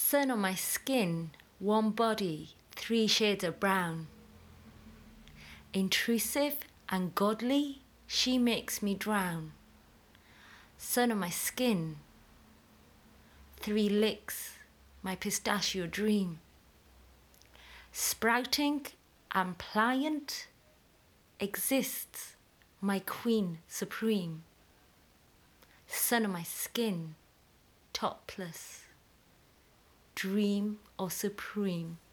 Sun on my skin, one body, 3 shades of brown. Intrusive and godly, she makes me drown. Sun on my skin, 3 licks, my pistachio dream. Sprouting and pliant, exists my queen supreme. Sun on my skin, topless, dream of supreme.